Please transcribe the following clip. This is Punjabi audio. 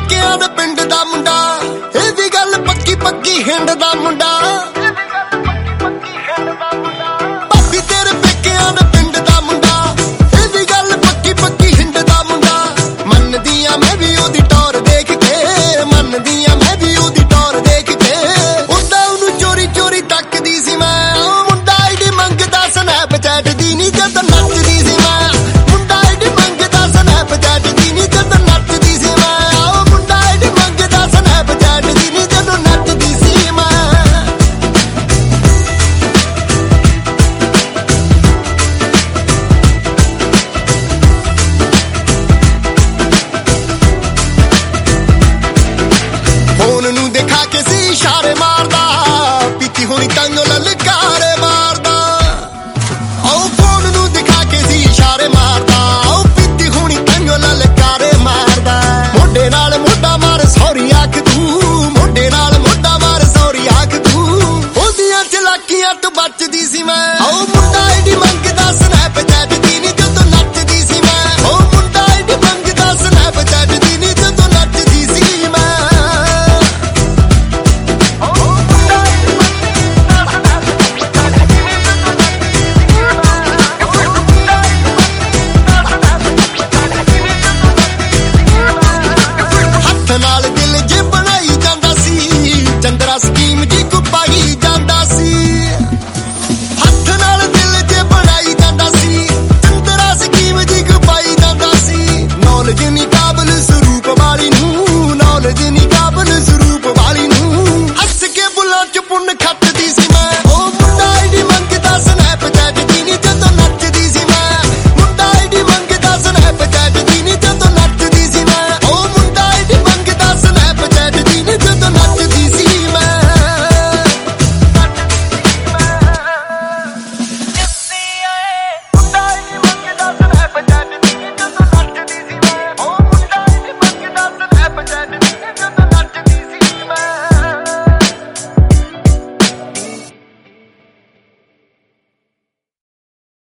ਪੇਕਿਆਂ ਦੇ ਪਿੰਡ ਦਾ ਮੁੰਡਾ, ਇਹ ਵੀ ਗੱਲ ਪੱਕੀ ਪੱਕੀ ਹਿੰਡ ਦਾ ਮੁੰਡਾ। ਭਾਬੀ ਤੇਰੇ ਪੇਕਿਆਂ ਦੇ ਪਿੰਡ ਦਾ ਮੁੰਡਾ, ਇਹ ਵੀ ਗੱਲ ਪੱਕੀ ਪੱਕੀ ਹਿੰਡ ਦਾ ਮੁੰਡਾ। ਮੰਨਦੀ ਆ ਮੈਂ ਵੀ ਉਹਦੀ ਟੌਰ ਦੇਖ ਕੇ, ਮੰਨਦੀ ਆ ਮੈਂ ਵੀ ਉਹਦੀ ਟੌਰ ਦੇਖ ਕੇ। ਉਹਦਾ ਉਹਨੂੰ ਚੋਰੀ ਚੋਰੀ ਤੱਕਦੀ ਸੀ ਮੈਂ, ਮੁੰਡਾ ਆਈਡੀ ਮੰਗਦਾ ਸਨੈਪਚੈਟ ਦੀ ਨੀ ਜਦੋਂ ਨੱਚਦੀ ਸੀ ਮੈਂ। ਮੁੰਡਾ ਆਈਡੀ ਮੰਗਦਾ ਸਨੈਪਚੈਟ ਦੀ ਨੀ ਜਦੋਂ ਨੱਚਦੀ ਸੀ ਮੈਂ। ਮੁੰਡਾ ਆਈਡੀ ਮੰਗਦਾ ਸਨੈਪਚੈਟ ਦੀ ਨੀ ਜਦੋਂ ਨੱਚਦੀ ਸੀ ਮੈਂ। ਫੋਨ ਨੂੰ ਦਿਖਾ ਕੇ ਸੀ ਇਸ਼ਾਰੇ ਮਾਰਦਾ, ਪੀਤੀ ਹੋਣੀ ਤੰਗ ਲੱਲ